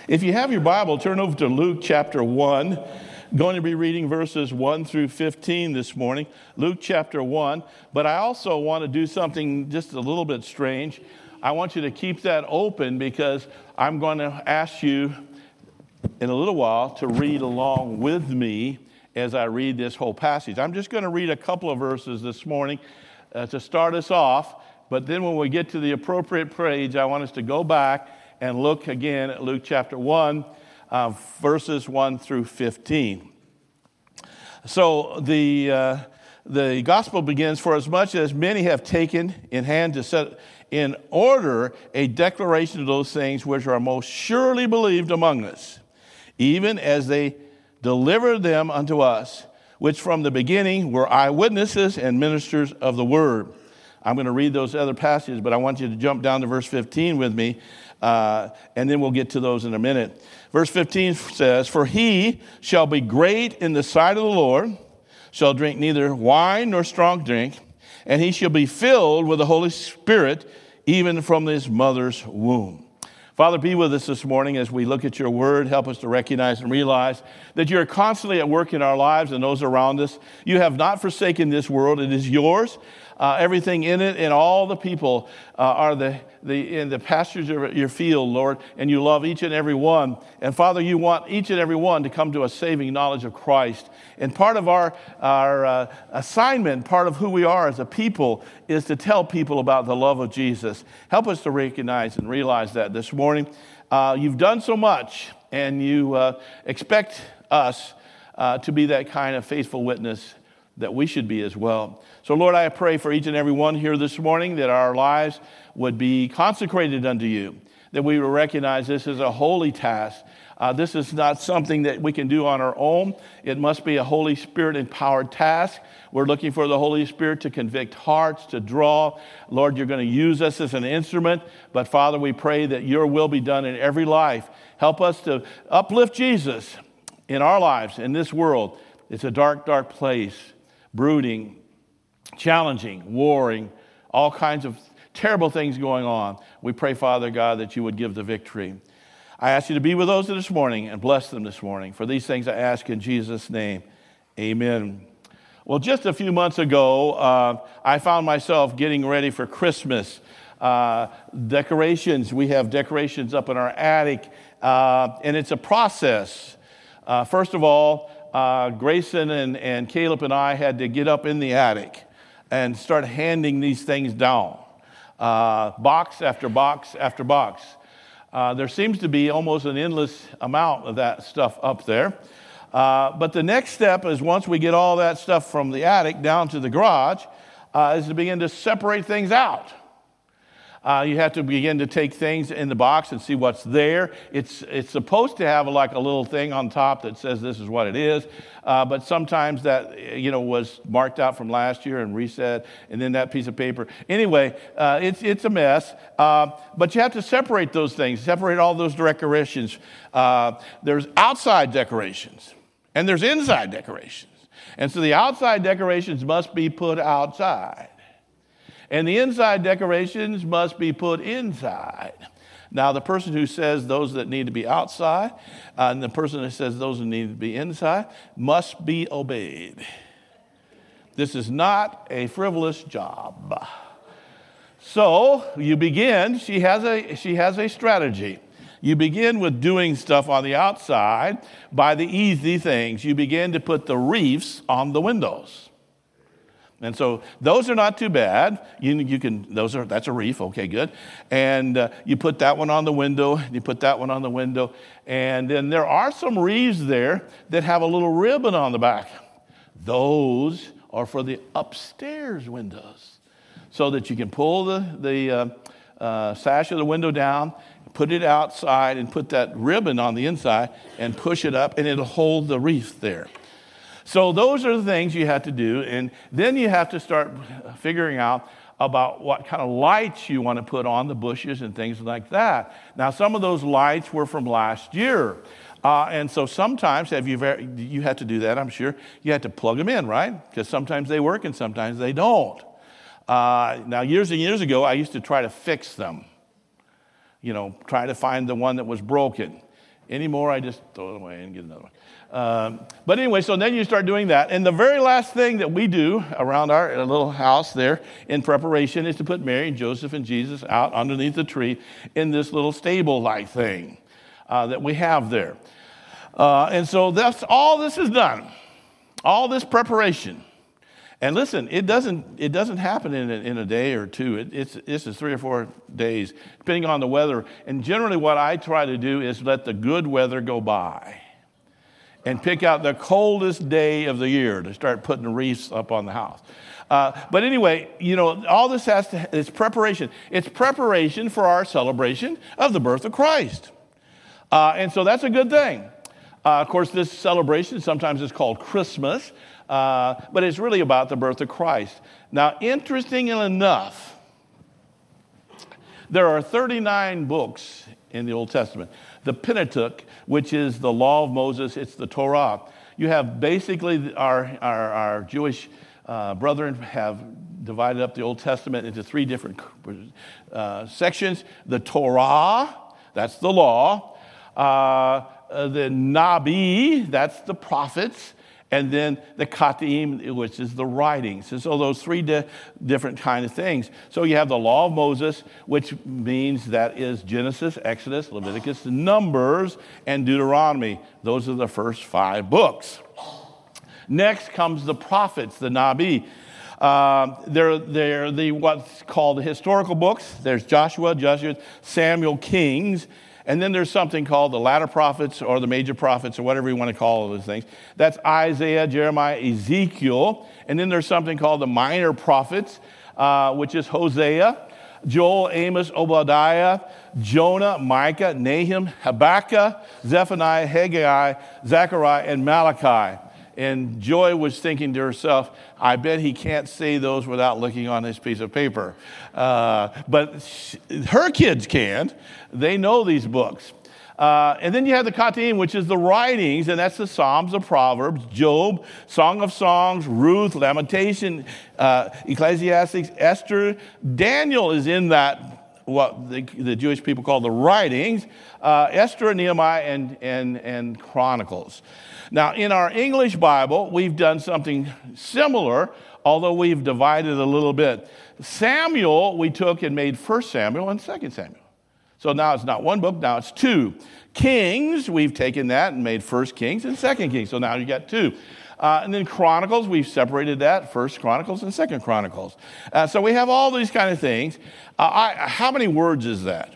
If you have your Bible, turn over to Luke chapter 1. Going to be reading verses 1 through 15 this morning. Luke chapter 1. But I also want to do something just a little bit strange. I want you to keep that open because I'm going to ask you in a little while to read along with me as I read this whole passage. I'm just going to read a couple of verses this morning to start us off. But then when we get to the appropriate page, I want us to go back and look again at Luke chapter 1, verses 1 through 15. So the gospel begins, "For as much as many have taken in hand to set in order a declaration of those things which are most surely believed among us, even as they delivered them unto us, which from the beginning were eyewitnesses and ministers of the word." I'm going to read those other passages, but I want you to jump down to verse 15 with me, and then we'll get to those in a minute. Verse 15 says, "For he shall be great in the sight of the Lord, shall drink neither wine nor strong drink, and he shall be filled with the Holy Spirit, even from his mother's womb." Father, be with us this morning as we look at your word. Help us to recognize and realize that you're constantly at work in our lives and those around us. You have not forsaken this world. It is yours. Everything in it and all the people are in the pastures of your field, Lord, and you love each and every one. And Father, you want each and every one to come to a saving knowledge of Christ. And part of our assignment, part of who we are as a people, is to tell people about the love of Jesus. Help us to recognize and realize that this morning. You've done so much, and you expect us to be that kind of faithful witness that we should be as well. So, Lord, I pray for each and every one here this morning that our lives would be consecrated unto you, that we will recognize this is a holy task. This is not something that we can do on our own. It must be a Holy Spirit-empowered task. We're looking for the Holy Spirit to convict hearts, to draw. Lord, you're going to use us as an instrument. But, Father, we pray that your will be done in every life. Help us to uplift Jesus in our lives, in this world. It's a dark, dark place, brooding, challenging, warring, all kinds of terrible things going on. We pray, Father God, that you would give the victory. I ask you to be with those this morning and bless them this morning. For these things I ask in Jesus' name, amen. Well, just a few months ago, I found myself getting ready for Christmas. Decorations, we have decorations up in our attic, and it's a process. First of all, Grayson and Caleb and I had to get up in the attic and start handing these things down, box after box after box. There seems to be almost an endless amount of that stuff up there. But the next step is, once we get all that stuff from the attic down to the garage, is to begin to separate things out. You have to begin to take things in the box and see what's there. It's supposed to have like a little thing on top that says this is what it is, but sometimes that was marked out from last year and reset, and then that piece of paper. Anyway, it's a mess. But you have to separate those things, separate all those decorations. There's outside decorations and there's inside decorations, and so the outside decorations must be put outside. And the inside decorations must be put inside. Now, the person who says those that need to be outside and the person that says those that need to be inside must be obeyed. This is not a frivolous job. So you begin, she has a strategy. You begin with doing stuff on the outside by the easy things. You begin to put the wreaths on the windows. And so those are not too bad. That's a wreath. Okay, good. And you put that one on the window. You put that one on the window. And then there are some wreaths there that have a little ribbon on the back. Those are for the upstairs windows, so that you can pull the sash of the window down, put it outside, and put that ribbon on the inside and push it up, and it'll hold the wreath there. So those are the things you have to do, and then you have to start figuring out about what kind of lights you want to put on the bushes and things like that. Now, some of those lights were from last year, and so sometimes you have to do that, I'm sure. You have to plug them in, right? Because sometimes they work and sometimes they don't. Now, years and years ago, I used to try to fix them, try to find the one that was broken. Anymore, I just throw it away and get another one. But anyway, so then you start doing that. And the very last thing that we do around our little house there in preparation is to put Mary and Joseph and Jesus out underneath the tree in this little stable-like thing that we have there. And so that's all this is done, all this preparation. And listen, it doesn't happen in a day or two. This is 3 or 4 days, depending on the weather. And generally what I try to do is let the good weather go by and pick out the coldest day of the year to start putting the wreaths up on the house. But anyway, all this it's preparation. It's preparation for our celebration of the birth of Christ. And so that's a good thing. Of course, this celebration sometimes is called Christmas. But it's really about the birth of Christ. Now, interestingly enough, there are 39 books in the Old Testament. The Pentateuch, which is the law of Moses, it's the Torah. You have basically our Jewish brethren have divided up the Old Testament into 3 different sections. The Torah, that's the law. The Nabi, that's the prophets. And then the Ketuvim, which is the writings. And so those 3 different kind of things. So you have the law of Moses, which means that is Genesis, Exodus, Leviticus, Numbers, and Deuteronomy. Those are the first 5 books. Next comes the prophets, the Nabi. They're the what's called the historical books. There's Joshua, Samuel, Kings. And then there's something called the latter prophets or the major prophets or whatever you want to call those things. That's Isaiah, Jeremiah, Ezekiel. And then there's something called the minor prophets, which is Hosea, Joel, Amos, Obadiah, Jonah, Micah, Nahum, Habakkuk, Zephaniah, Haggai, Zechariah, and Malachi. And Joy was thinking to herself, I bet he can't say those without looking on this piece of paper. But her kids can. They know these books. And then you have the Ketuvim, which is the writings, and that's the Psalms, the Proverbs, Job, Song of Songs, Ruth, Lamentation, Ecclesiastes, Esther. Daniel is in that, what the Jewish people call the writings, Esther, Nehemiah, and Chronicles. Now, in our English Bible, we've done something similar, although we've divided a little bit. Samuel, we took and made 1 Samuel and 2 Samuel. So now it's not 1 book, now it's 2. Kings, we've taken that and made 1 Kings and 2 Kings. So now you got 2. And then Chronicles, we've separated that, 1 Chronicles and 2 Chronicles. So we have all these kind of things. How many words is that?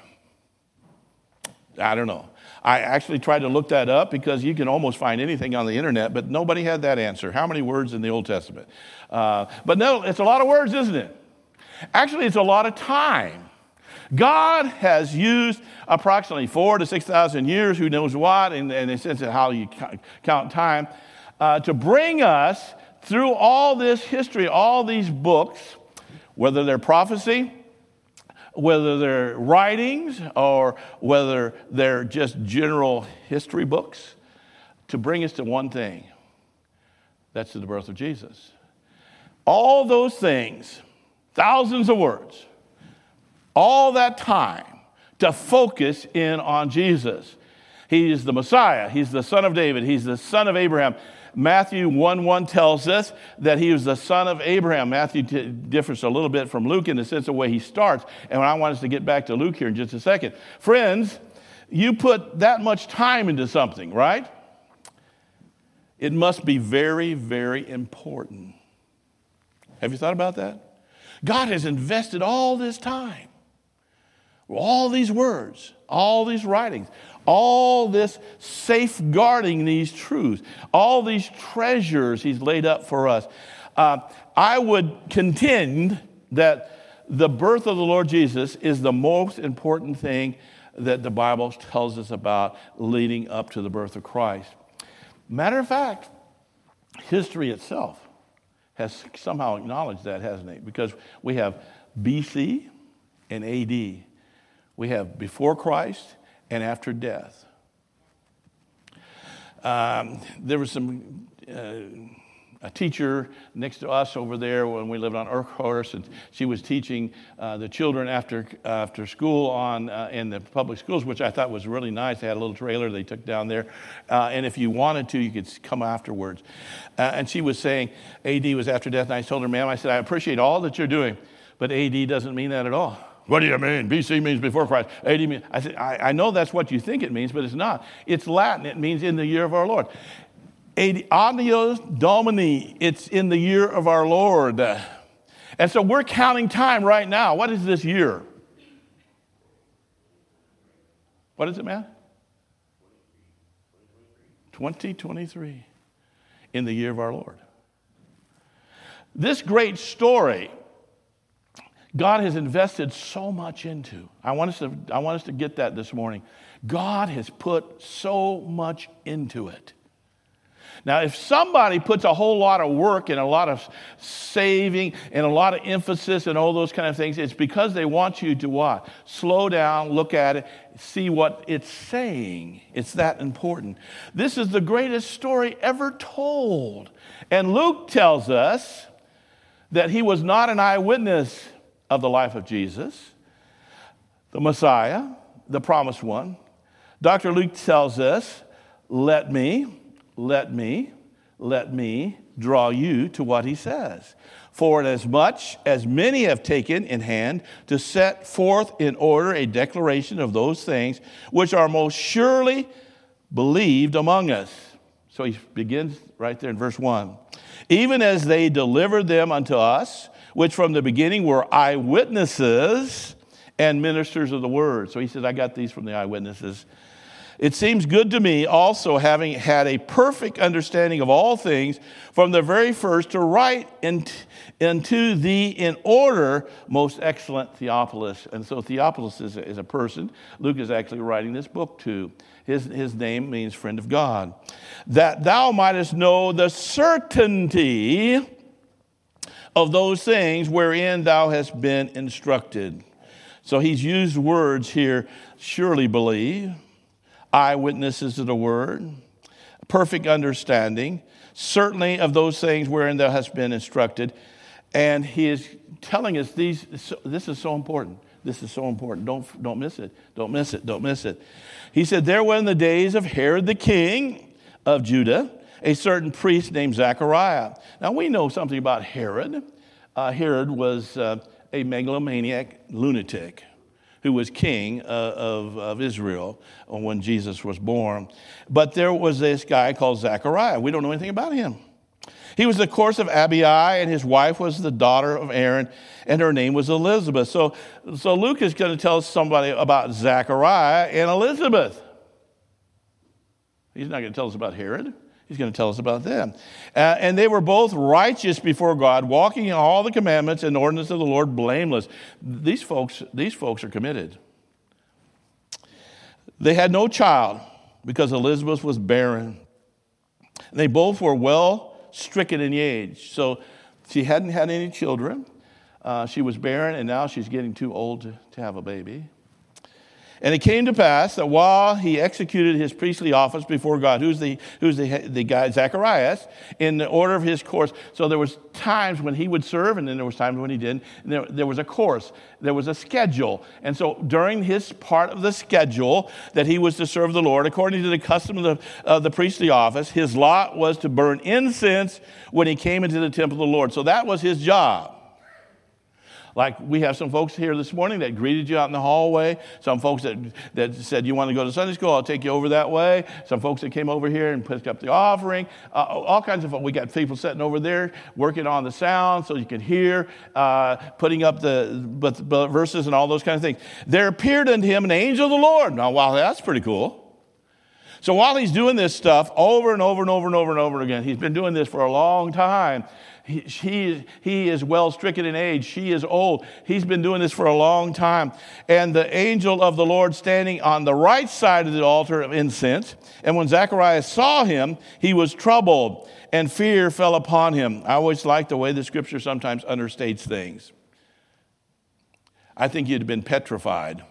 I don't know. I actually tried to look that up because you can almost find anything on the internet, but nobody had that answer. How many words in the Old Testament? But no, it's a lot of words, isn't it? Actually, it's a lot of time. God has used approximately 4,000 to 6,000 years, who knows what, in the sense of how you count time, to bring us through all this history, all these books, whether they're prophecy, whether they're writings, or whether they're just general history books, to bring us to one thing. That's the birth of Jesus. All those things, thousands of words, all that time to focus in on Jesus. He is the Messiah. He's the son of David. He's the son of Abraham. Matthew 1:1 tells us that he was the son of Abraham. Matthew differs a little bit from Luke in the sense of the way he starts. And I want us to get back to Luke here in just a second. Friends, you put that much time into something, right? It must be very, very important. Have you thought about that? God has invested all this time, all these words, all these writings, all this safeguarding these truths, all these treasures he's laid up for us. I would contend that the birth of the Lord Jesus is the most important thing that the Bible tells us about leading up to the birth of Christ. Matter of fact, history itself has somehow acknowledged that, hasn't it? Because we have BC and AD. We have before Christ and after death. There was some a teacher next to us over there when we lived on Urquhart, and she was teaching the children after school in the public schools, which I thought was really nice. They had a little trailer they took down there, and if you wanted to, you could come afterwards. And she was saying AD was after death, and I told her, ma'am, I said, I appreciate all that you're doing, but AD doesn't mean that at all. What do you mean? BC means before Christ. AD means, I said, I know that's what you think it means, but it's not. It's Latin. It means in the year of our Lord. Anno Domini, it's in the year of our Lord. And so we're counting time right now. What is this year? What is it, man? 2023. In the year of our Lord. This great story, God has invested so much into. I want us to get that this morning. God has put so much into it. Now, if somebody puts a whole lot of work and a lot of saving and a lot of emphasis and all those kind of things, it's because they want you to what? Slow down, look at it, see what it's saying. It's that important. This is the greatest story ever told. And Luke tells us that he was not an eyewitness of the life of Jesus, the Messiah, the promised one. Dr. Luke tells us, let me draw you to what he says. For inasmuch as many have taken in hand to set forth in order a declaration of those things which are most surely believed among us. So he begins right there in verse 1. Even as they delivered them unto us, which from the beginning were eyewitnesses and ministers of the word. So he says, I got these from the eyewitnesses. It seems good to me also, having had a perfect understanding of all things from the very first, to write unto thee in order, most excellent Theophilus. And so Theophilus is a person Luke is actually writing this book to. His name means friend of God. That thou mightest know the certainty of those things wherein thou hast been instructed. So he's used words here, surely believe, eyewitnesses of the word, perfect understanding, certainly of those things wherein thou hast been instructed. And he is telling us this is so important. This is so important. Don't miss it. Don't miss it. Don't miss it. He said, there were in the days of Herod the king of Judah, a certain priest named Zechariah. Now we know something about Herod. Herod was a megalomaniac lunatic who was king of Israel when Jesus was born. But there was this guy called Zechariah. We don't know anything about him. He was the course of Abiah, and his wife was the daughter of Aaron, and her name was Elizabeth. So Luke is going to tell somebody about Zechariah and Elizabeth. He's not going to tell us about Herod. He's going to tell us about them. And they were both righteous before God, walking in all the commandments and ordinances of the Lord blameless. These folks are committed. They had no child because Elizabeth was barren. And they both were well stricken in age. So she hadn't had any children. She was barren, and now she's getting too old to have a baby. And it came to pass that while he executed his priestly office before God, who's the guy, Zacharias, in the order of his course. So there was times when he would serve, and then there was times when he didn't. And there was a course. There was a schedule. And so during his part of the schedule that he was to serve the Lord, according to the custom of the priestly office, his lot was to burn incense when he came into the temple of the Lord. So that was his job. Like we have some folks here this morning that greeted you out in the hallway. Some folks that said, you want to go to Sunday school, I'll take you over that way. Some folks that came over here and picked up the offering. All kinds of folks. We got people sitting over there working on the sound so you can hear, putting up the verses and all those kind of things. There appeared unto him an angel of the Lord. Now, wow, that's pretty cool. So while he's doing this stuff over and over and over and over and over again, he's been doing this for a long time. He is well stricken in age. She is old. He's been doing this for a long time. And the angel of the Lord standing on the right side of the altar of incense. And when Zacharias saw him, he was troubled, and fear fell upon him. I always like the way the scripture sometimes understates things. I think you'd have been petrified.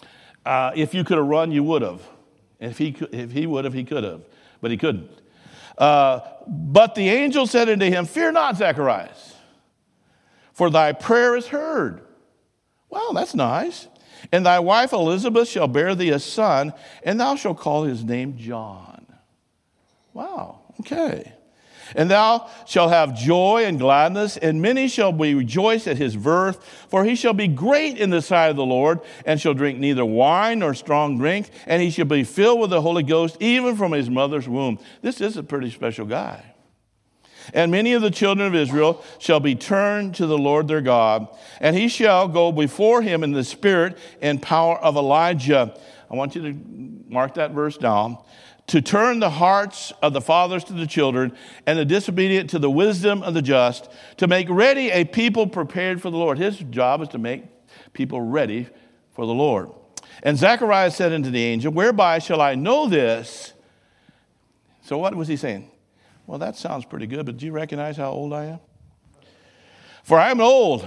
If you could have run, you would have. If he would have, he could have. But he couldn't. But the angel said unto him, Fear not, Zacharias, for thy prayer is heard. Well, that's nice. And thy wife Elizabeth shall bear thee a son, and thou shalt call his name John. Wow, okay. And thou shalt have joy and gladness, and many shall be rejoiced at his birth, for he shall be great in the sight of the Lord, and shall drink neither wine nor strong drink, and he shall be filled with the Holy Ghost, even from his mother's womb. This is a pretty special guy. And many of the children of Israel shall be turned to the Lord their God, and he shall go before him in the spirit and power of Elijah. I want you to mark that verse down. To turn the hearts of the fathers to the children, and the disobedient to the wisdom of the just, to make ready a people prepared for the Lord. His job is to make people ready for the Lord. And Zacharias said unto the angel, Whereby shall I know this? So what was he saying? Well, that sounds pretty good, but do you recognize how old I am? For I am old,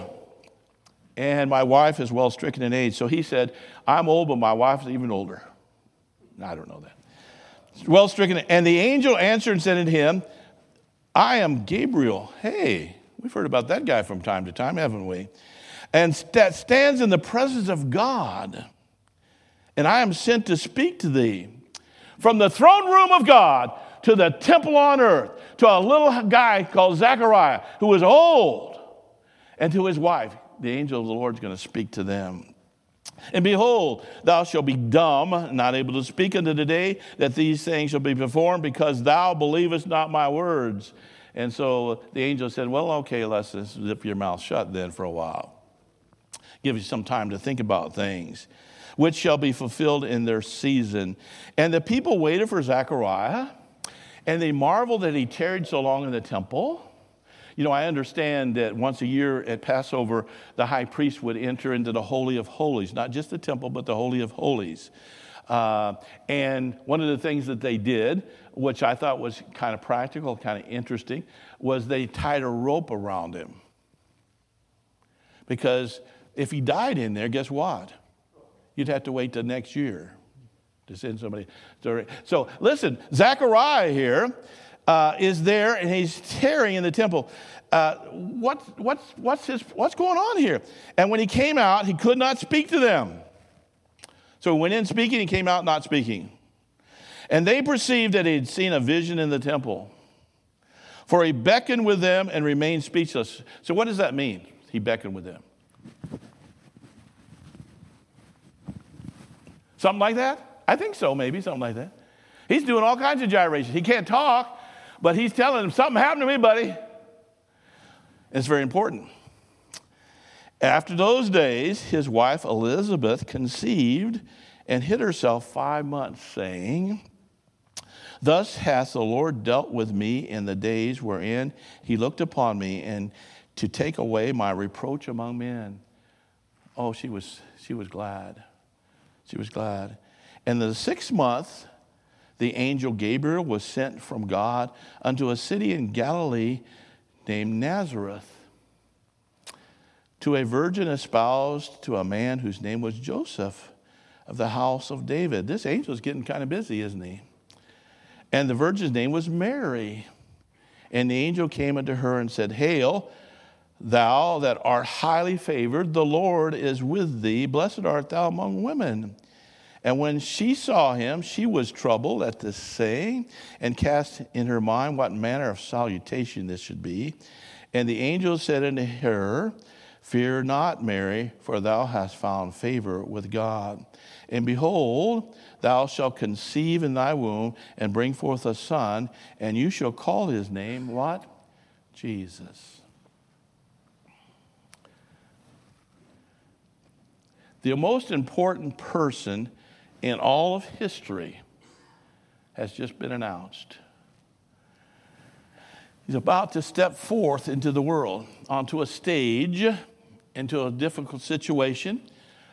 and my wife is well stricken in age. So he said, I'm old, but my wife is even older. I don't know that. Well stricken. And the angel answered and said unto him, I am Gabriel. Hey, we've heard about that guy from time to time, haven't we? And that stands in the presence of God. And I am sent to speak to thee from the throne room of God to the temple on earth, to a little guy called Zechariah, who was old, and to his wife. The angel of the Lord is going to speak to them. And behold, thou shalt be dumb, not able to speak unto the day that these things shall be performed, because thou believest not my words. And so the angel said, well, okay, let's just zip your mouth shut then for a while. Give you some time to think about things, which shall be fulfilled in their season. And the people waited for Zechariah, and they marveled that he tarried so long in the temple. You know, I understand that once a year at Passover, the high priest would enter into the Holy of Holies, not just the temple, but the Holy of Holies. And one of the things that they did, which I thought was kind of practical, kind of interesting, was they tied a rope around him. Because if he died in there, guess what? You'd have to wait till next year to send somebody. So listen, Zechariah here is there, and he's tarrying in the temple. What's going on here? And when he came out, he could not speak to them. So he went in speaking, he came out not speaking. And they perceived that he had seen a vision in the temple. For he beckoned with them and remained speechless. So what does that mean? He beckoned with them. Something like that? I think so, maybe, something like that. He's doing all kinds of gyrations. He can't talk, but he's telling them, something happened to me, buddy. It's very important. After those days, his wife Elizabeth conceived and hid herself 5 months, saying, Thus hath the Lord dealt with me in the days wherein he looked upon me, and to take away my reproach among men. Oh, she was glad. She was glad. And the 6th month, the angel Gabriel was sent from God unto a city in Galilee named Nazareth, to a virgin espoused to a man whose name was Joseph, of the house of David. This angel is getting kind of busy, isn't he? And the virgin's name was Mary. And the angel came unto her and said, Hail, thou that art highly favored, the Lord is with thee. Blessed art thou among women. And when she saw him, she was troubled at this saying, and cast in her mind what manner of salutation this should be. And the angel said unto her, Fear not, Mary, for thou hast found favor with God. And behold, thou shalt conceive in thy womb, and bring forth a son, and you shall call his name, what? Jesus. The most important person in all of history has just been announced. He's about to step forth into the world, onto a stage, into a difficult situation.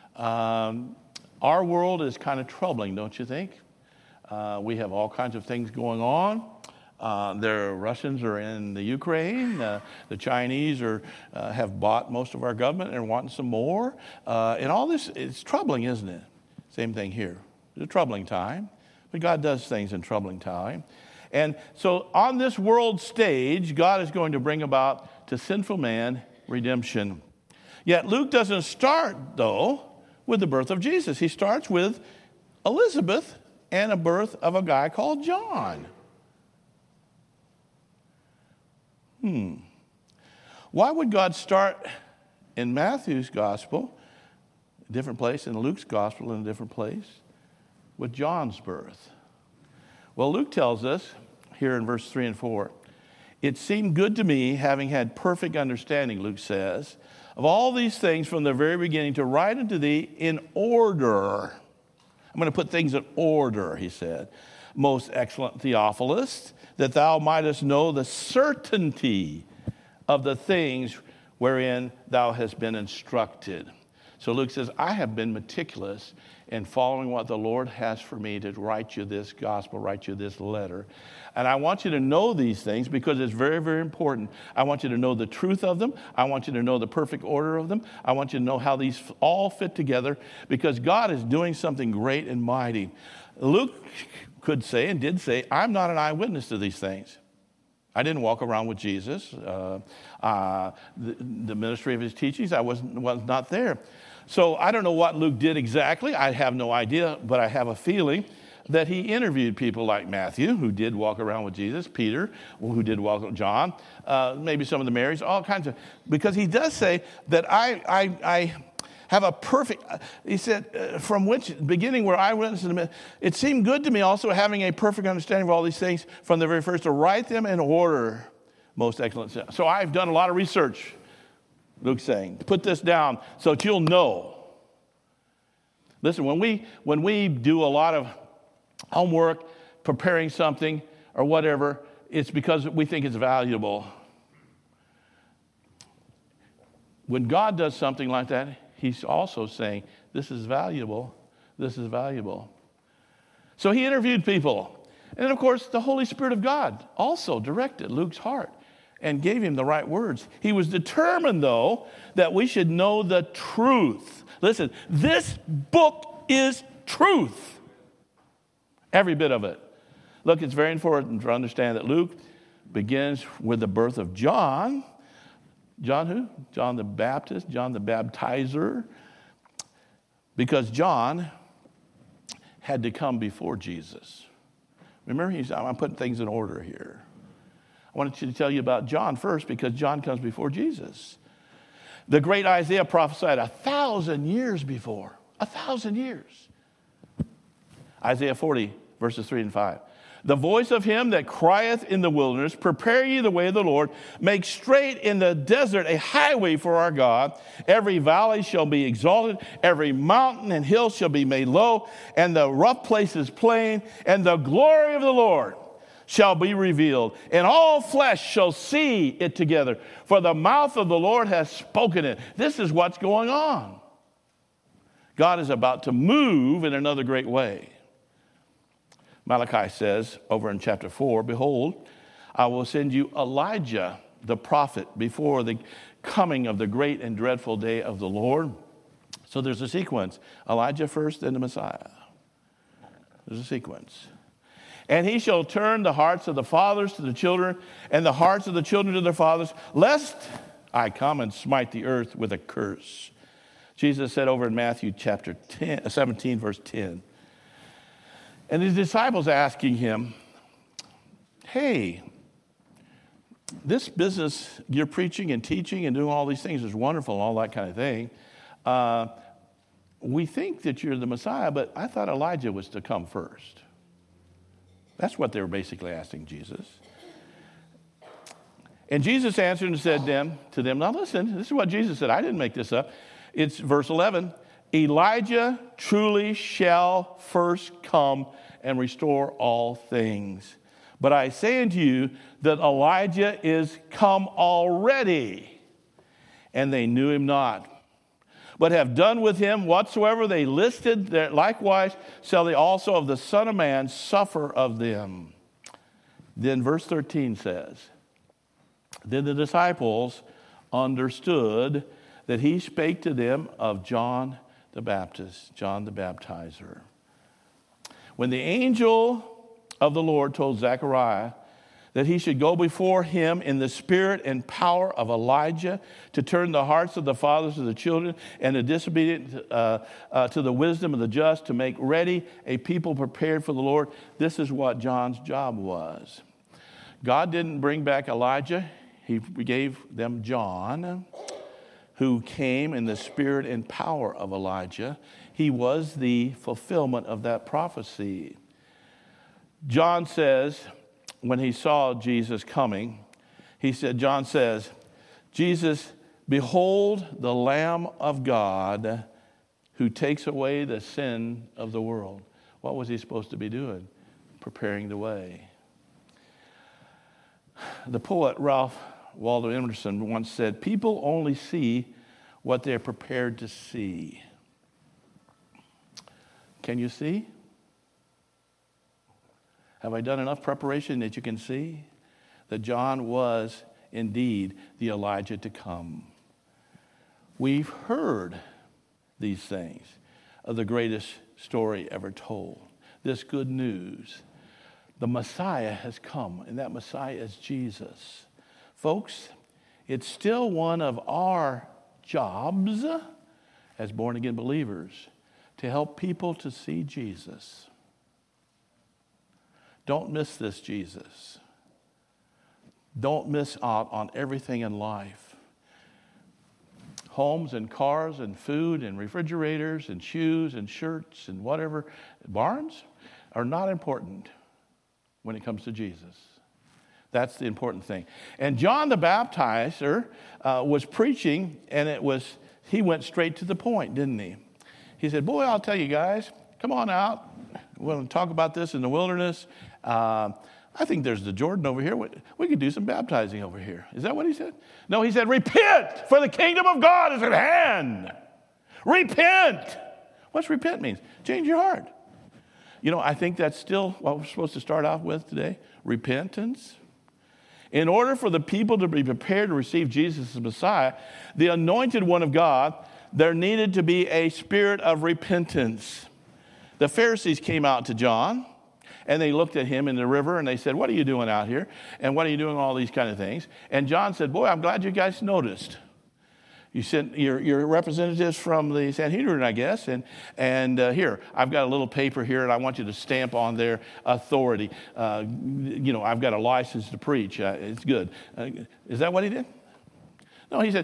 Our world is kind of troubling, don't you think? We have all kinds of things going on. The Russians are in the Ukraine. The Chinese have bought most of our government and are wanting some more. And all this, it's troubling, isn't it? Same thing here. It's a troubling time, but God does things in troubling time. And so on this world stage, God is going to bring about to sinful man redemption. Yet Luke doesn't start, though, with the birth of Jesus. He starts with Elizabeth and a birth of a guy called John. Why would God start in Matthew's gospel, a different place, in Luke's gospel, in a different place, with John's birth? Well, Luke tells us here in verse 3 and 4, it seemed good to me, having had perfect understanding, Luke says, of all these things from the very beginning, to write unto thee in order. I'm going to put things in order, he said. Most excellent Theophilus, that thou mightest know the certainty of the things wherein thou hast been instructed. So Luke says, I have been meticulous in following what the Lord has for me to write you this gospel, write you this letter. And I want you to know these things because it's very, very important. I want you to know the truth of them. I want you to know the perfect order of them. I want you to know how these all fit together because God is doing something great and mighty. Luke could say and did say, I'm not an eyewitness to these things. I didn't walk around with Jesus. The ministry of his teachings, I was not there. So I don't know what Luke did exactly. I have no idea, but I have a feeling that he interviewed people like Matthew, who did walk around with Jesus, Peter, who did walk with John, maybe some of the Marys, all kinds of, because he does say that I have a perfect, he said, from which beginning where I witnessed in it seemed good to me also having a perfect understanding of all these things from the very first to write them in order, most excellent. So I've done a lot of research, Luke's saying, to put this down so that you'll know. Listen, when we do a lot of homework, preparing something or whatever, it's because we think it's valuable. When God does something like that, he's also saying, this is valuable, this is valuable. So he interviewed people. And of course, the Holy Spirit of God also directed Luke's heart and gave him the right words. He was determined, though, that we should know the truth. Listen, this book is truth. Every bit of it. Look, it's very important to understand that Luke begins with the birth of John. John who? John the Baptist, John the Baptizer. Because John had to come before Jesus. Remember, I'm putting things in order here. I wanted to tell you about John first because John comes before Jesus. The great Isaiah prophesied 1,000 years before. 1,000 years. Isaiah 40, verses 3 and 5. The voice of him that crieth in the wilderness, prepare ye the way of the Lord, make straight in the desert a highway for our God. Every valley shall be exalted, every mountain and hill shall be made low, and the rough places plain, and the glory of the Lord shall be revealed, and all flesh shall see it together, for the mouth of the Lord has spoken it. This is what's going on. God is about to move in another great way. Malachi says over in chapter 4, behold, I will send you Elijah, the prophet, before the coming of the great and dreadful day of the Lord. So there's a sequence. Elijah first, then the Messiah. There's a sequence. And he shall turn the hearts of the fathers to the children, and the hearts of the children to their fathers, lest I come and smite the earth with a curse. Jesus said over in Matthew chapter 17, verse 10. And his disciples asking him, hey, this business you're preaching and teaching and doing all these things is wonderful and all that kind of thing. We think that you're the Messiah, but I thought Elijah was to come first. That's what they were basically asking Jesus. And Jesus answered and said to them, now listen, this is what Jesus said. I didn't make this up. It's verse 11. Elijah truly shall first come and restore all things. But I say unto you that Elijah is come already, and they knew him not, but have done with him whatsoever they listed, that likewise shall they also of the Son of Man suffer of them. Then verse 13 says, then the disciples understood that he spake to them of John the Baptist, John the Baptizer. When the angel of the Lord told Zechariah that he should go before him in the spirit and power of Elijah to turn the hearts of the fathers to the children and the disobedient to the wisdom of the just, to make ready a people prepared for the Lord. This is what John's job was. God didn't bring back Elijah. He gave them John, who came in the spirit and power of Elijah. He was the fulfillment of that prophecy. John says, when he saw Jesus coming, John says, Jesus, behold the Lamb of God who takes away the sin of the world. What was he supposed to be doing? Preparing the way. The poet Ralph Waldo Emerson once said, people only see what they're prepared to see. Can you see? Have I done enough preparation that you can see that John was indeed the Elijah to come? We've heard these things of the greatest story ever told. This good news. The Messiah has come, and that Messiah is Jesus. Folks, it's still one of our jobs as born-again believers to help people to see Jesus. Don't miss this Jesus. Don't miss out on everything in life. Homes and cars and food and refrigerators and shoes and shirts and whatever, barns are not important when it comes to Jesus. That's the important thing. And John the Baptizer was preaching, and he went straight to the point, didn't he? He said, boy, I'll tell you guys, come on out. We're going to talk about this in the wilderness. I think there's the Jordan over here. We could do some baptizing over here. Is that what he said? No, he said, repent, for the kingdom of God is at hand. Repent. What's repent means? Change your heart. You know, I think that's still what we're supposed to start off with today. Repentance. In order for the people to be prepared to receive Jesus as Messiah, the anointed one of God, there needed to be a spirit of repentance. The Pharisees came out to John, and they looked at him in the river, and they said, what are you doing out here? And what are you doing all these kind of things? And John said, boy, I'm glad you guys noticed. You sent your representatives from the Sanhedrin, I guess, and here, I've got a little paper here, and I want you to stamp on their authority. I've got a license to preach. It's good. Is that what he did? No, he said,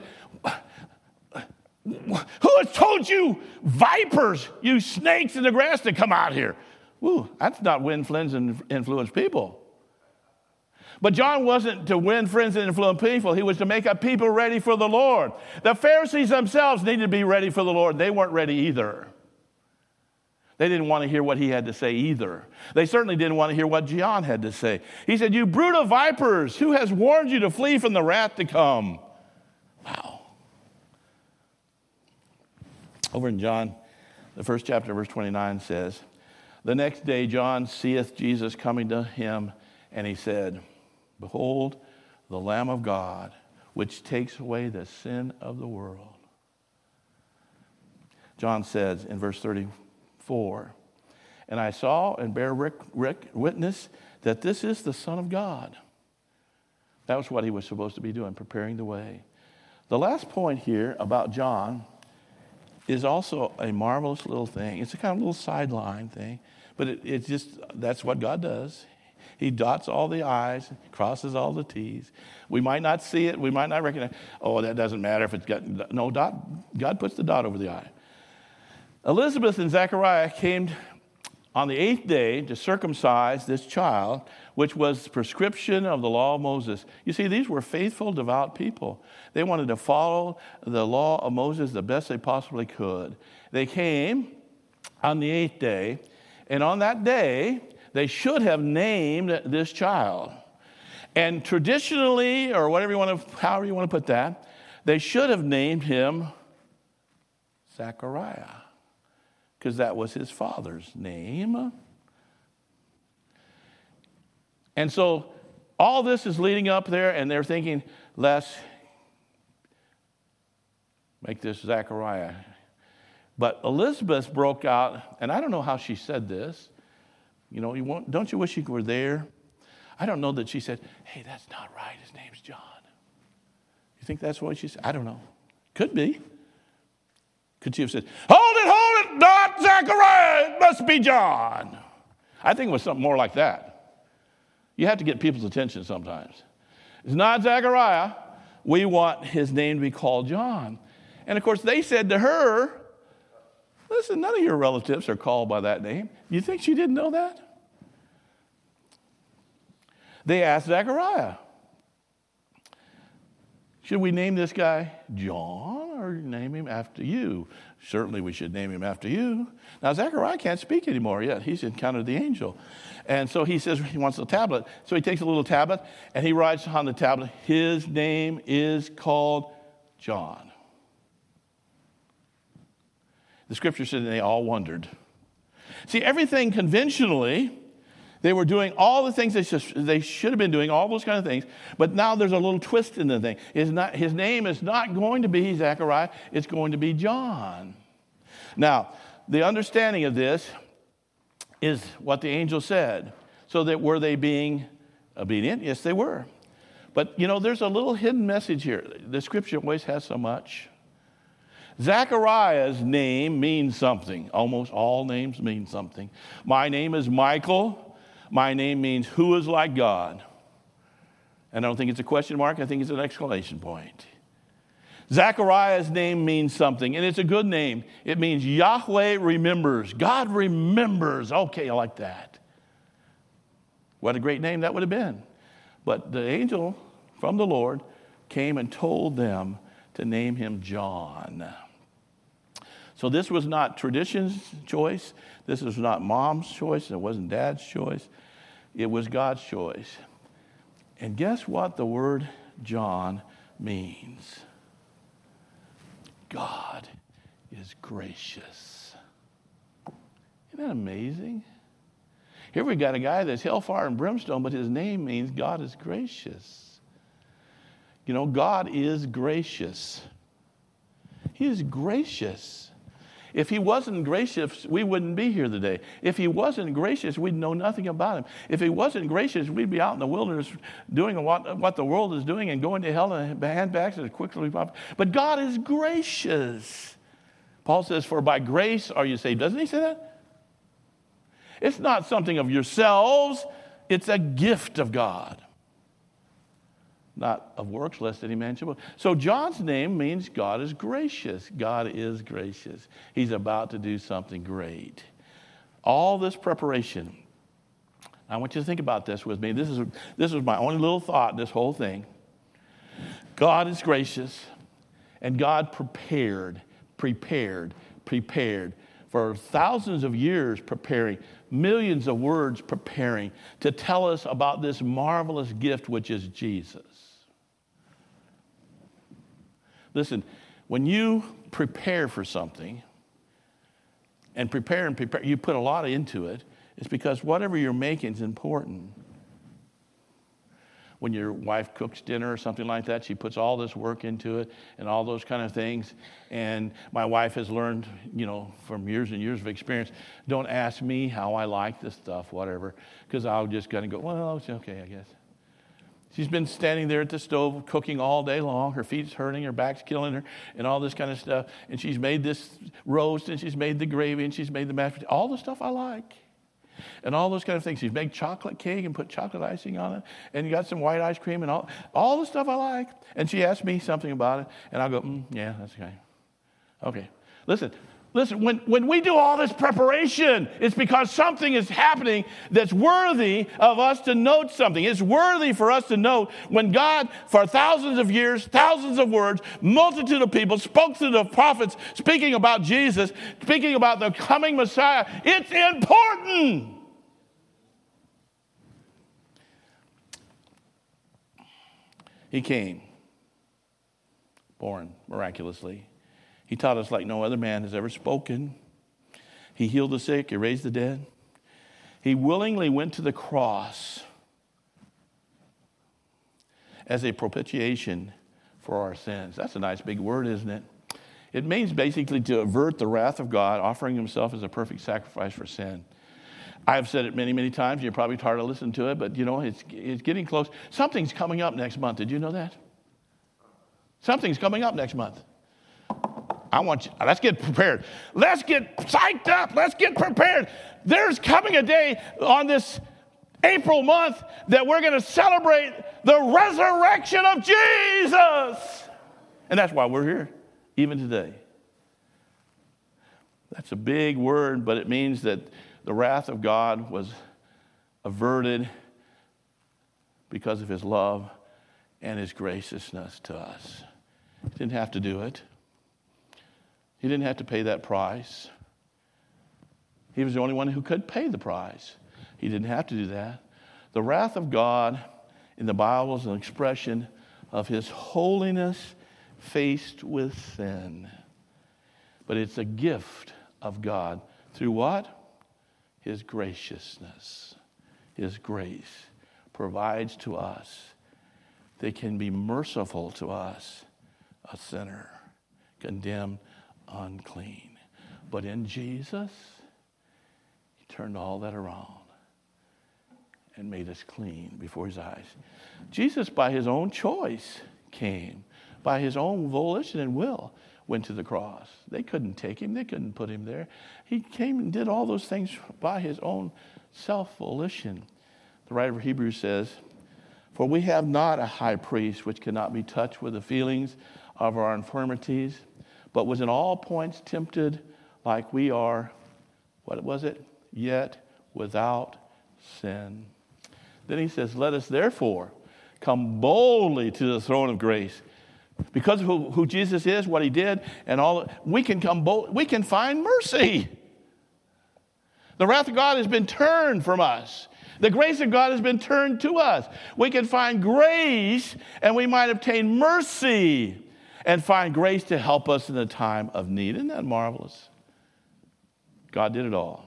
who has told you vipers, you snakes in the grass, to come out here? Ooh, that's not win friends and influence people. But John wasn't to win friends and influence people. He was to make a people ready for the Lord. The Pharisees themselves needed to be ready for the Lord. They weren't ready either. They didn't want to hear what he had to say either. They certainly didn't want to hear what John had to say. He said, you brood of vipers, who has warned you to flee from the wrath to come? Wow. Over in John, the first chapter, verse 29 says, the next day John seeth Jesus coming to him, and he said, behold, the Lamb of God, which takes away the sin of the world. John says in verse 34, and I saw and bear witness that this is the Son of God. That was what he was supposed to be doing, preparing the way. The last point here about John is also a marvelous little thing. It's a kind of little sideline thing, but it's just, that's what God does. He dots all the I's, crosses all the T's. We might not see it. We might not recognize, oh, that doesn't matter if it's got, no dot. God puts the dot over the I. Elizabeth and Zechariah came on the 8th day to circumcise this child, which was the prescription of the law of Moses. You see, these were faithful, devout people. They wanted to follow the law of Moses the best they possibly could. They came on the 8th day, and on that day, they should have named this child. And traditionally, or however you want to put that, they should have named him Zechariah, because that was his father's name. And so all this is leading up there, and they're thinking, let's make this Zechariah. But Elizabeth broke out, and I don't know how she said this, Don't you wish you were there? I don't know that she said, hey, that's not right. His name's John. You think that's what she said? I don't know. Could be. Could she have said, hold it, not Zechariah, it must be John. I think it was something more like that. You have to get people's attention sometimes. It's not Zechariah. We want his name to be called John. And of course, they said to her, listen, none of your relatives are called by that name. You think she didn't know that? They asked Zechariah, should we name this guy John or name him after you? Certainly we should name him after you. Now, Zechariah can't speak anymore yet. He's encountered the angel. And so he says he wants a tablet. So he takes a little tablet and he writes on the tablet, his name is called John. The scripture said they all wondered. See, everything conventionally, they were doing all the things they should have been doing, all those kind of things. But now there's a little twist in the thing. His name is not going to be Zechariah. It's going to be John. Now, the understanding of this is what the angel said. So that were they being obedient? Yes, they were. But, there's a little hidden message here. The scripture always has so much. Zechariah's name means something. Almost all names mean something. My name is Michael. My name means who is like God. And I don't think it's a question mark. I think it's an exclamation point. Zechariah's name means something, and it's a good name. It means Yahweh remembers. God remembers. Okay, I like that. What a great name that would have been. But the angel from the Lord came and told them to name him John. So this was not tradition's choice. This was not mom's choice. It wasn't dad's choice. It was God's choice. And guess what the word John means? God is gracious. Isn't that amazing? Here we got a guy that's hellfire and brimstone, but his name means God is gracious. God is gracious. He is gracious. If he wasn't gracious, we wouldn't be here today. If he wasn't gracious, we'd know nothing about him. If he wasn't gracious, we'd be out in the wilderness doing what the world is doing and going to hell in handbags as quickly as possible. But God is gracious. Paul says, for by grace are you saved. Doesn't he say that? It's not something of yourselves. It's a gift of God. Not of works, lest any man should boast. So John's name means God is gracious. God is gracious. He's about to do something great. All this preparation. I want you to think about this with me. This is my only little thought in this whole thing. God is gracious, and God prepared for thousands of years preparing, millions of words preparing to tell us about this marvelous gift which is Jesus. Listen, when you prepare for something, and prepare, you put a lot into it, it's because whatever you're making is important. When your wife cooks dinner or something like that, she puts all this work into it and all those kind of things. And my wife has learned, from years and years of experience, don't ask me how I like this stuff, whatever, because I'll just kind of go, well, it's okay, I guess. She's been standing there at the stove cooking all day long. Her feet's hurting, her back's killing her, and all this kind of stuff. And she's made this roast, and she's made the gravy, and she's made the mashed potatoes, all the stuff I like. And all those kind of things. She's made chocolate cake and put chocolate icing on it. And you got some white ice cream and all the stuff I like. And she asked me something about it. And I'll go, yeah, that's okay. Okay. Listen, when we do all this preparation, it's because something is happening that's worthy of us to note something. It's worthy for us to note when God, for thousands of years, thousands of words, multitude of people spoke through the prophets, speaking about Jesus, speaking about the coming Messiah. It's important. He came, born miraculously. He taught us like no other man has ever spoken. He healed the sick. He raised the dead. He willingly went to the cross as a propitiation for our sins. That's a nice big word, isn't it? It means basically to avert the wrath of God, offering himself as a perfect sacrifice for sin. I've said it many, many times. You're probably tired of listening to it, but it's getting close. Something's coming up next month. Did you know that? Something's coming up next month. Let's get prepared. Let's get psyched up. Let's get prepared. There's coming a day on this April month that we're going to celebrate the resurrection of Jesus. And that's why we're here, even today. That's a big word, but it means that the wrath of God was averted because of his love and his graciousness to us. He didn't have to do it. He didn't have to pay that price. He was the only one who could pay the price. He didn't have to do that. The wrath of God in the Bible is an expression of his holiness faced with sin. But it's a gift of God through what? His graciousness. His grace provides to us. They can be merciful to us, a sinner, condemned, unclean. But in Jesus, he turned all that around and made us clean before his eyes. Jesus, by his own choice, came. By his own volition and will, went to the cross. They couldn't take him. They couldn't put him there. He came and did all those things by his own self-volition. The writer of Hebrews says, "For we have not a high priest which cannot be touched with the feelings of our infirmities, but was in all points tempted like we are," what was it? "Yet without sin." Then he says, "Let us therefore come boldly to the throne of grace." Because of who Jesus is, what he did, and all, we can come bold. We can find mercy. The wrath of God has been turned from us. The grace of God has been turned to us. We can find grace, and we might obtain mercy and find grace to help us in the time of need. Isn't that marvelous? God did it all.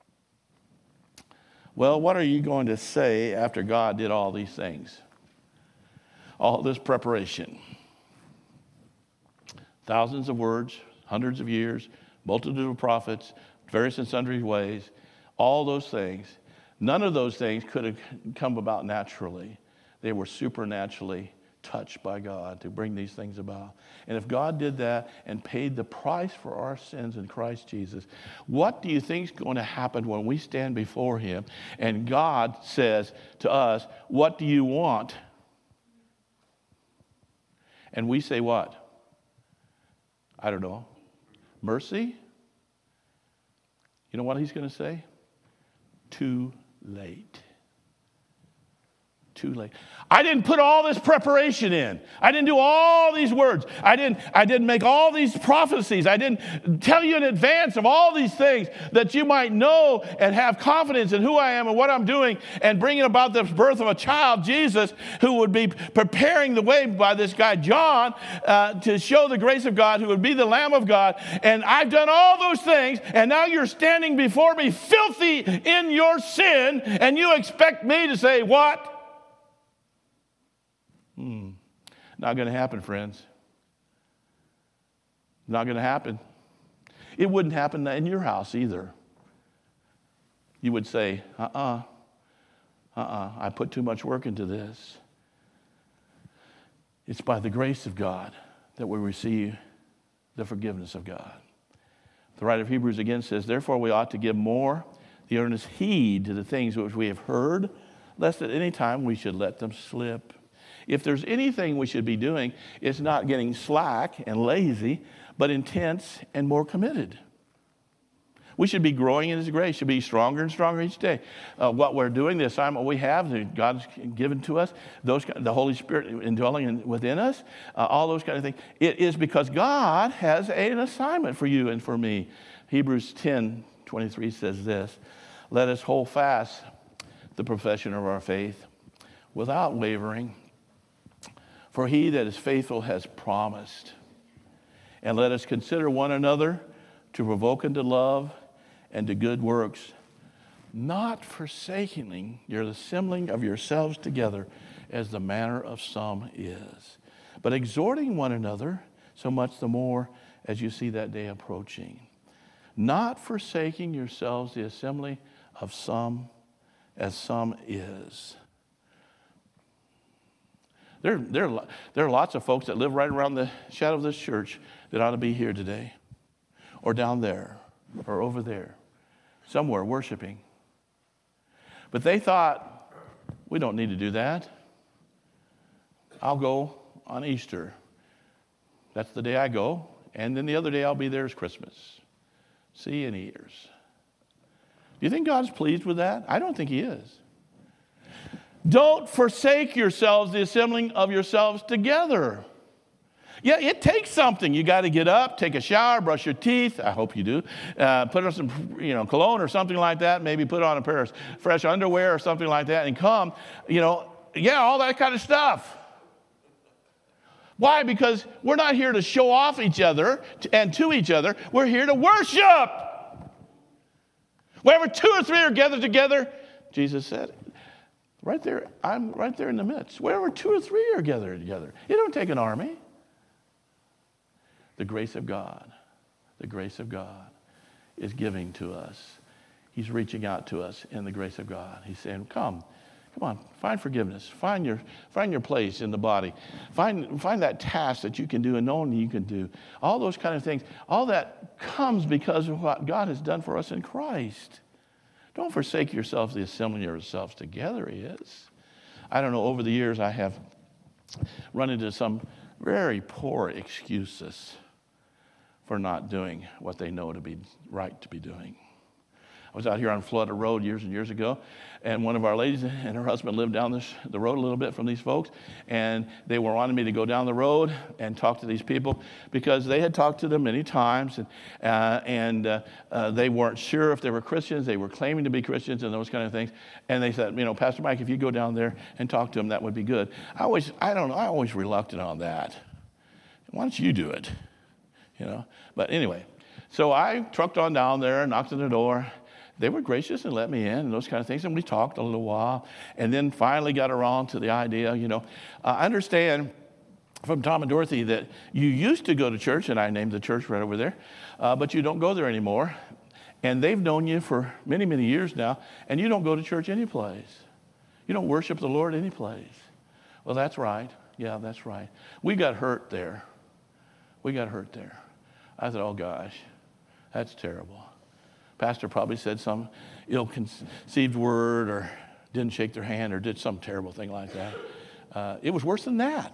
Well, what are you going to say after God did all these things? All this preparation. Thousands of words, hundreds of years, multitude of prophets, various and sundry ways, all those things. None of those things could have come about naturally. They were supernaturally touched by God to bring these things about. And if God did that and paid the price for our sins in Christ Jesus, what do you think is going to happen when we stand before him and God says to us, "What do you want?" And we say what? I don't know. Mercy? You know what he's going to say? Too late. Too late. I didn't put all this preparation in. I didn't do all these words. I didn't make all these prophecies. I didn't tell you in advance of all these things that you might know and have confidence in who I am and what I'm doing and bringing about the birth of a child, Jesus, who would be preparing the way by this guy, John, to show the grace of God, who would be the Lamb of God. And I've done all those things, and now you're standing before me filthy in your sin, and you expect me to say what? Not going to happen, friends. Not going to happen. It wouldn't happen in your house either. You would say, I put too much work into this. It's by the grace of God that we receive the forgiveness of God. The writer of Hebrews again says, "Therefore we ought to give more the earnest heed to the things which we have heard, lest at any time we should let them slip." If there's anything we should be doing, it's not getting slack and lazy, but intense and more committed. We should be growing in his grace, should be stronger and stronger each day. What we're doing, the assignment we have, that God's given to us, the Holy Spirit indwelling within us, all those kind of things, it is because God has an assignment for you and for me. Hebrews 10:23 says this, "Let us hold fast the profession of our faith without wavering. For he that is faithful has promised. And let us consider one another to provoke unto love and to good works, not forsaking your assembling of yourselves together as the manner of some is, but exhorting one another, so much the more as you see that day approaching. Not forsaking yourselves the assembly of some as some is. There are lots of folks that live right around the shadow of this church that ought to be here today, or down there, or over there, somewhere worshiping. But they thought, we don't need to do that. I'll go on Easter. That's the day I go. And then the other day I'll be there is Christmas. See you in years. Do you think God's pleased with that? I don't think he is. Don't forsake yourselves, the assembling of yourselves together. Yeah, it takes something. You got to get up, take a shower, brush your teeth. I hope you do. Put on some, cologne or something like that. Maybe put on a pair of fresh underwear or something like that and come. All that kind of stuff. Why? Because we're not here to show off each other and to each other. We're here to worship. Wherever 2 or 3 are gathered together, Jesus said, right there, I'm right there in the midst. Wherever 2 or 3 are gathered together. It don't take an army. The grace of God is giving to us. He's reaching out to us in the grace of God. He's saying, come on, find forgiveness. Find your place in the body. Find that task that you can do and knowing you can do. All those kind of things. All that comes because of what God has done for us in Christ. Don't forsake yourselves, the assembling yourselves together, he is. I don't know, over the years I have run into some very poor excuses for not doing what they know to be right to be doing. I was out here on Flood Road years and years ago, and one of our ladies and her husband lived down the road a little bit from these folks, and they were wanting me to go down the road and talk to these people because they had talked to them many times, and they weren't sure if they were Christians. They were claiming to be Christians and those kind of things. And they said, Pastor Mike, if you go down there and talk to them, that would be good. I always reluctant on that. Why don't you do it? But anyway, so I trucked on down there, knocked on the door. They were gracious and let me in and those kind of things. And we talked a little while and then finally got around to the idea, I understand from Tom and Dorothy that you used to go to church, and I named the church right over there, but you don't go there anymore. And they've known you for many, many years now, and you don't go to church anyplace. You don't worship the Lord anyplace. Well, that's right. Yeah, that's right. We got hurt there. I thought, oh gosh, that's terrible. Pastor probably said some ill-conceived word or didn't shake their hand or did some terrible thing like that. It was worse than that.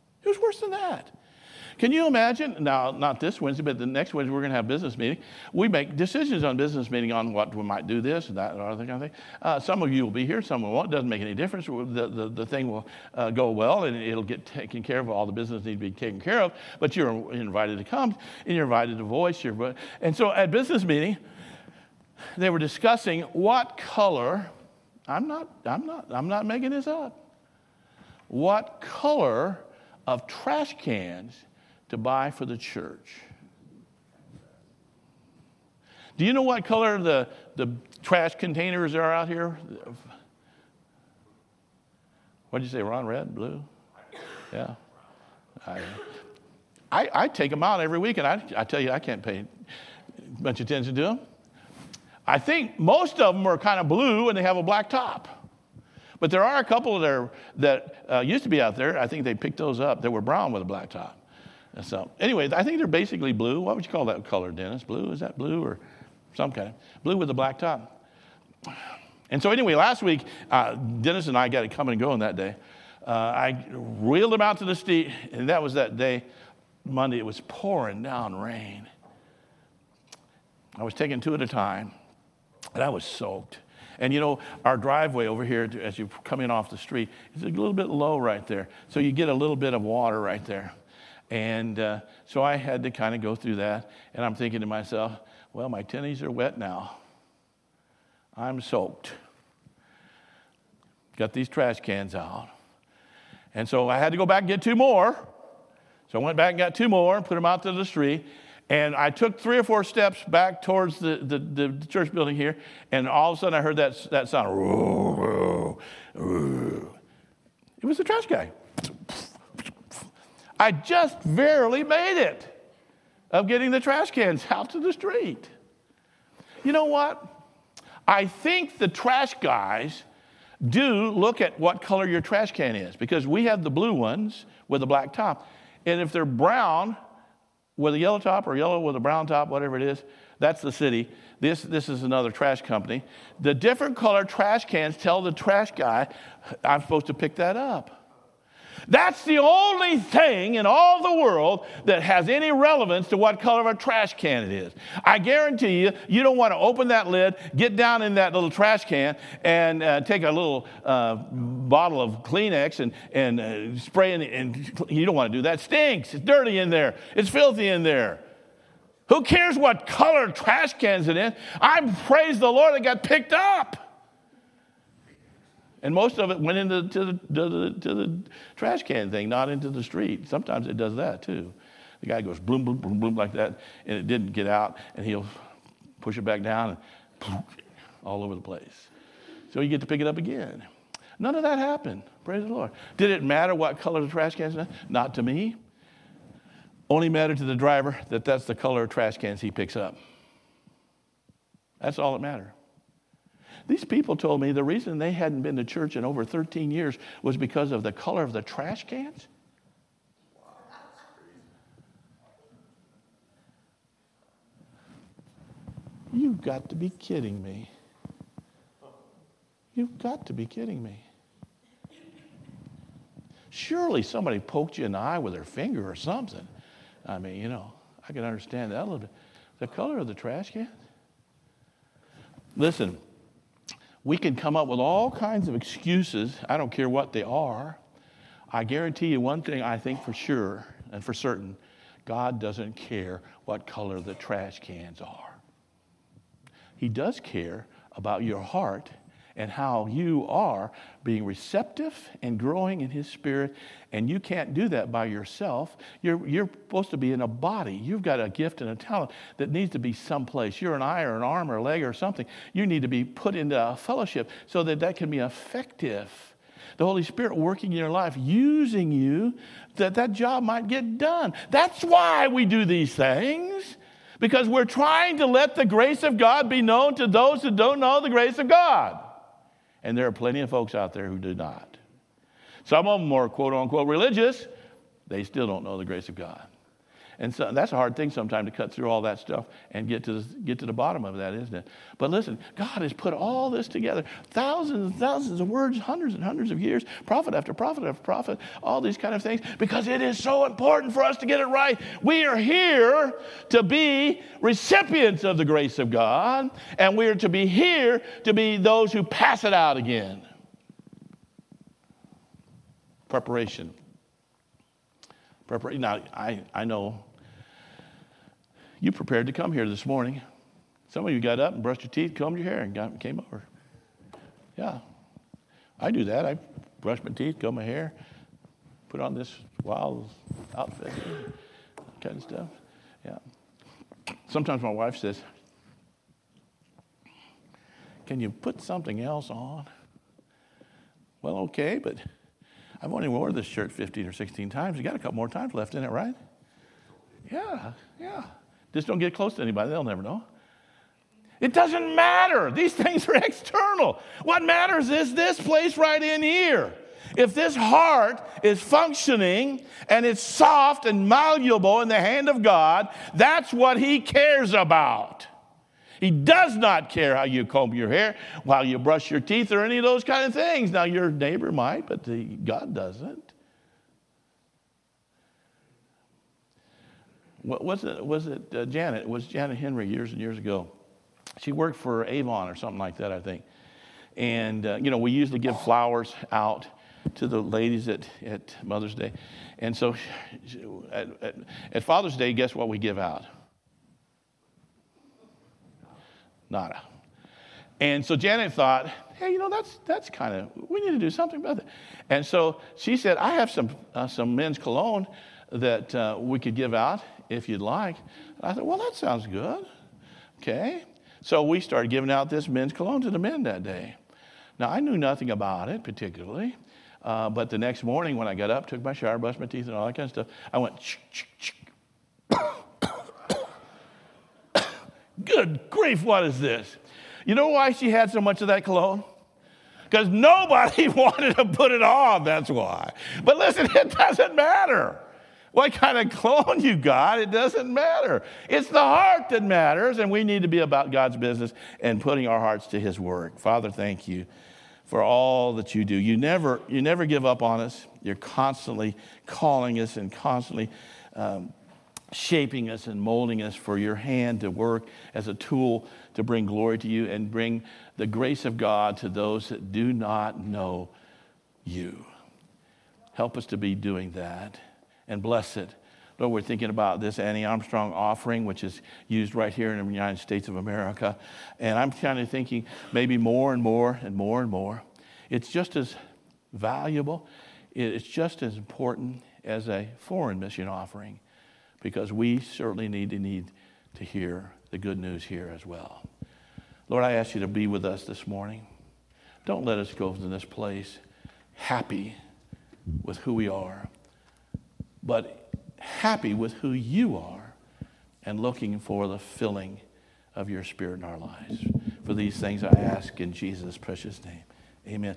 Can you imagine? Now, not this Wednesday, but the next Wednesday we're going to have a business meeting. We make decisions on business meeting on what we might do this and that and other kind of thing. Some of you will be here, some won't. It doesn't make any difference. The thing will go well and it'll get taken care of. All the business needs to be taken care of. But you're invited to come and you're invited to voice your. And so at business meeting, they were discussing what color. I'm not making this up. What color of trash cans to buy for the church? Do you know what color the trash containers are out here? What did you say, Ron? Red, blue? Yeah. I take them out every week, and I tell you, I can't pay much attention to them. I think most of them are kind of blue, and they have a black top. But there are a couple that used to be out there. I think they picked those up. They were brown with a black top. And so, anyway, I think they're basically blue. What would you call that color, Dennis? Blue? Is that blue or some kind of blue with a black top? And so, anyway, last week, Dennis and I got it coming and going that day. I wheeled them out to the street, and that was that day, Monday. It was pouring down rain. I was taking 2 at a time, and I was soaked. And our driveway over here, as you come in off the street, is a little bit low right there. So you get a little bit of water right there. And so I had to kind of go through that. And I'm thinking to myself, well, my tennies are wet now. I'm soaked. Got these trash cans out. And so I had to go back and get 2 more. So I went back and got 2 more and put them out to the street. And I took 3 or 4 steps back towards the church building here, and all of a sudden I heard that sound. It was the trash guy. I just barely made it of getting the trash cans out to the street. You know what? I think the trash guys do look at what color your trash can is, because we have the blue ones with a black top. And if they're brown with a yellow top or yellow with a brown top, whatever it is, that's the city. This is another trash company. The different color trash cans tell the trash guy, I'm supposed to pick that up. That's the only thing in all the world that has any relevance to what color of a trash can it is. I guarantee you, you don't want to open that lid, get down in that little trash can, and take a little bottle of Kleenex and spray it. And you don't want to do that. It stinks. It's dirty in there. It's filthy in there. Who cares what color trash cans it is? I praise the Lord, it got picked up. And most of it went into to the trash can thing, not into the street. Sometimes it does that too. The guy goes boom, boom, boom, boom like that, and it didn't get out, and he'll push it back down, and boom, all over the place. So you get to pick it up again. None of that happened. Praise the Lord. Did it matter what color the trash cans? Not to me. Only mattered to the driver that that's the color of trash cans he picks up. That's all that mattered. These people told me the reason they hadn't been to church in over 13 years was because of the color of the trash cans. You've got to be kidding me. You've got to be kidding me. Surely somebody poked you in the eye with their finger or something. I mean, I can understand that a little bit. The color of the trash can? Listen. We can come up with all kinds of excuses. I don't care what they are. I guarantee you one thing I think for sure and for certain. God doesn't care what color the trash cans are. He does care about your heart and how you are being receptive and growing in His Spirit. And you can't do that by yourself. You're supposed to be in a body. You've got a gift and a talent that needs to be someplace. You're an eye or an arm or a leg or something. You need to be put into a fellowship so that can be effective. The Holy Spirit working in your life, using you, that job might get done. That's why we do these things. Because we're trying to let the grace of God be known to those who don't know the grace of God. And there are plenty of folks out there who do not. Some of them are quote-unquote religious. They still don't know the grace of God. And so that's a hard thing sometimes to cut through all that stuff and get to the bottom of that, isn't it? But listen, God has put all this together. Thousands and thousands of words, hundreds and hundreds of years, prophet after prophet after prophet, all these kind of things, because it is so important for us to get it right. We are here to be recipients of the grace of God, and we are to be here to be those who pass it out again. Preparation. Now, I know you prepared to come here this morning. Some of you got up and brushed your teeth, combed your hair, and came over. Yeah, I do that. I brush my teeth, comb my hair, put on this wild outfit, kind of stuff. Yeah. Sometimes my wife says, "Can you put something else on?" Well, okay, but I've only worn this shirt 15 or 16 times. You got a couple more times left in it, right? Yeah. Just don't get close to anybody. They'll never know. It doesn't matter. These things are external. What matters is this place right in here. If this heart is functioning and it's soft and malleable in the hand of God, that's what He cares about. He does not care how you comb your hair, while you brush your teeth, or any of those kind of things. Now, your neighbor might, but God doesn't. Was it Janet? It was Janet Henry years and years ago. She worked for Avon or something like that, I think. And, we usually give flowers out to the ladies at Mother's Day. And so at Father's Day, guess what we give out? Nada. And so Janet thought, hey, that's kind of, we need to do something about that. And so she said, I have some men's cologne that we could give out if you'd like. And I thought, well, that sounds good. Okay. So we started giving out this men's cologne to the men that day. Now, I knew nothing about it particularly, but the next morning when I got up, took my shower, brushed my teeth and all that kind of stuff, I went, Good grief, what is this? You know why she had so much of that cologne? Because nobody wanted to put it on, that's why. But listen, it doesn't matter what kind of cologne you got. It doesn't matter. It's the heart that matters, and we need to be about God's business and putting our hearts to his work. Father, thank you for all that you do. You never give up on us. You're constantly calling us and constantly shaping us and molding us for your hand to work as a tool to bring glory to you and bring the grace of God to those that do not know you. Help us to be doing that and bless it. Lord, we're thinking about this Annie Armstrong offering, which is used right here in the United States of America. And I'm kind of thinking maybe more and more and more and more. It's just as valuable. It's just as important as a foreign mission offering, because we certainly need to hear the good news here as well. Lord, I ask you to be with us this morning. Don't let us go to this place happy with who we are, but happy with who you are and looking for the filling of your Spirit in our lives. For these things I ask in Jesus' precious name. Amen.